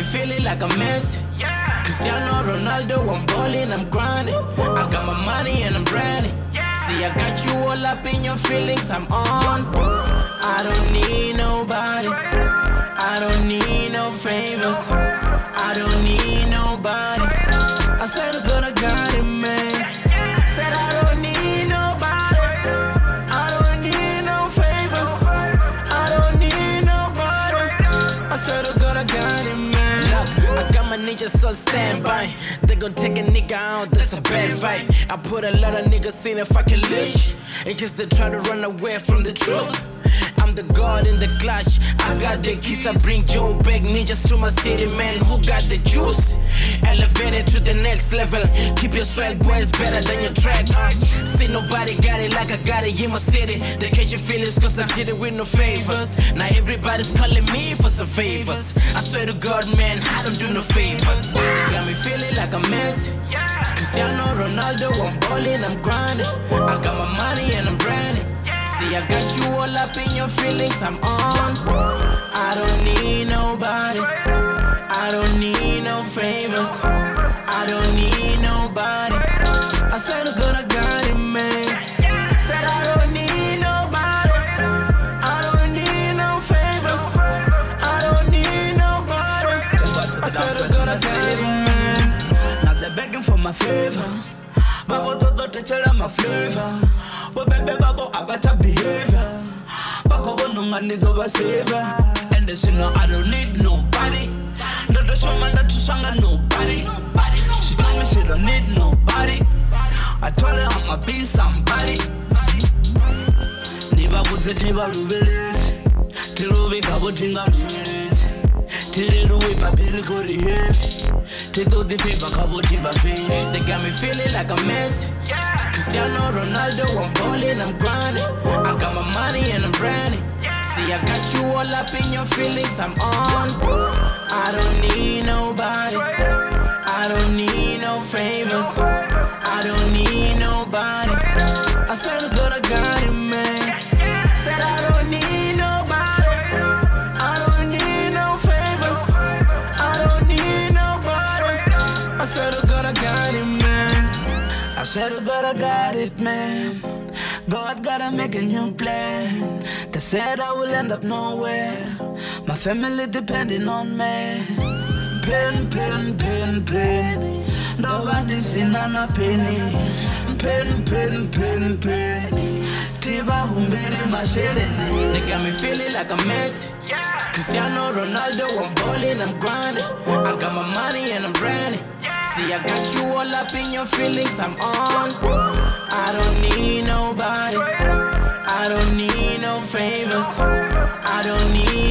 me feeling like a mess. Cristiano Ronaldo, I'm balling, I'm grinding. I got my money and I'm branding. See, I got you all up in your feelings, I'm on. I don't need nobody. I don't need no favors. I don't need nobody. I said I'm gonna got it, man. Said I don't need nobody. I don't need no favors. I don't need nobody. I said I'm gonna got it, man. Look, I got my ninjas so standby. They gon' take a nigga out, that's a bad fight. I put a lot of niggas in if I can live. In case they try to run away from the truth. I'm the god in the clutch. I got the keys, I bring Joe back ninjas to my city, man. Who got the juice? Elevated to the next level. Keep your swag, boys, better than your track. See, nobody got it like I got it in my city. They catch your feelings cause I did it with no favors. Now everybody's calling me for some favors. I swear to God, man, I don't do no favors. Got me feeling like a mess. Cristiano Ronaldo, I'm balling, I'm grinding. I got my money and I'm branding. See, I got you all up in your feelings, I'm on. I don't need nobody. I don't need no favors. I don't need nobody. I said I'm gonna got it, man. Said I don't need nobody. I don't need no favors. I don't need nobody. I said I'm gonna got it, man. Now they're begging for my favor. Babo todo te chela my flavor. But baby babo about your behavior. Bako bonunga nido ba saver. And they say no, I don't need nobody. No the show man that to sanga nobody. She told me she don't need nobody. I told her I'ma be somebody. Niba kuze tiba rubeles. Tilubi kabo tinga rubeles. Tilubi papiri kori heavy. Tito the fever kabo tiba faith. They got me feeling like a mess. Cristiano Ronaldo, I'm balling, I'm grinding. I got my money and I'm branding. See, I got you all up in your feelings, I'm on. I don't need nobody. I don't need no favors. I don't need nobody. I said I'm gonna got it, man. Said I don't need nobody. I don't need no favors. I don't need nobody. I said I'm gonna got it, man. I swear to God I got it, man. God gotta make a new plan. They said I will end up nowhere. My family depending on me. Pain, pain, pain, pain. Nobody's in on a penny. Pain, pain, pain, pain. Tiba humbele masheleni. They got me feeling like a mess. Cristiano Ronaldo, I'm balling, I'm grinding. I got my money and I'm branding. See, I got you all up in your feelings, I'm on. I don't need nobody. I don't need no favors. I don't need